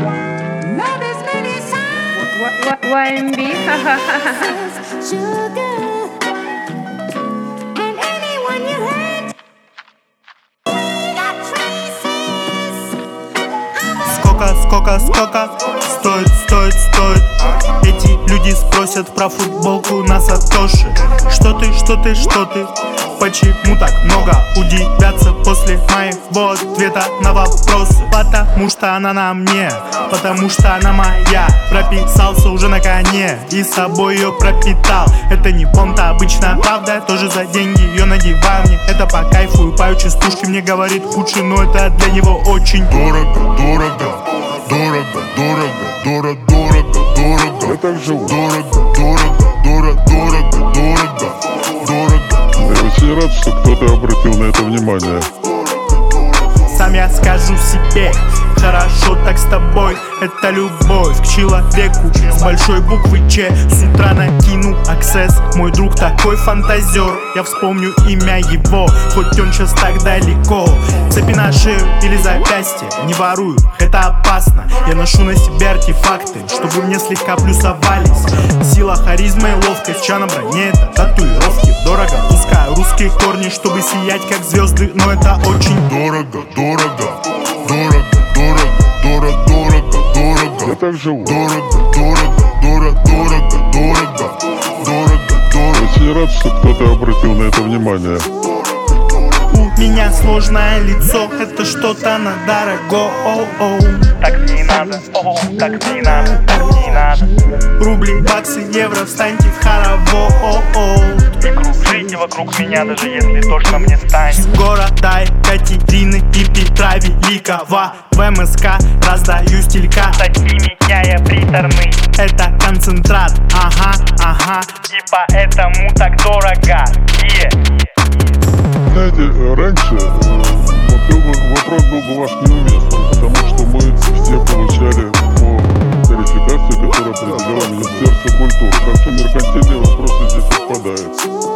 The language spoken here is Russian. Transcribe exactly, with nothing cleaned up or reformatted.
уай эм би, Сколько, сколько, сколько стоит, стоит, стоит. Эти люди спросят про футболку на Сатоши. Что ты, что ты, что ты? Почему так много удивятся после моего ответа на вопросы? Потому что она на мне, потому что она моя. Прописался уже на коне и с собой ее пропитал. Это не понт, а обычная правда. Я тоже за деньги ее надеваю. Мне это по кайфу и пою частушки. Мне говорит худший, но это для него очень дорого, дорого, дорого, дорого, дорого, дорого, дорого. Я так живу. Дорого, дорого, дорого, дорого, дорого, дорого. Я очень рад, что кто-то обратил на это внимание. Сам я скажу себе, хорошо так с тобой. Это любовь к человеку с большой буквы Ч. С утра накину аксесс, мой друг такой фантазер. Я вспомню имя его, хоть он сейчас так далеко. Цепи на шею или запястье, не ворую, это опасно. Я ношу на себе артефакты, чтобы мне слегка плюсовались. Сила, харизма и ловкость, чья на броне это татуировки. Дорого, пускаю русские корни, чтобы сиять как звезды. Но это очень дорого, дорого, дорого, дорого, дорого, дорого, дорого. Я так живу. Дорого, дорого, дорого, дорого, дорого, дорого, дорого. Очень рад, что кто-то обратил на это внимание. У меня сложное лицо, это что-то на дорого. Так мне не надо, о, так мне не надо, так мне не надо. Рубли, баксы, евро, встаньте в хоровод. И кружите вокруг меня, даже если точно мне станет. Города Екатерины и Петра Великого. В эм эс ка раздаю стилька. Такие меня я приторный. Это концентрат, ага, ага. Типа этому так дорого. Yeah. Знаете, раньше вот, был бы, вопрос был бы ваш неуместный, потому что мы все получали по тарификации, которая определяла Министерство культуры. Так что меркантильные вопросы здесь отпадают.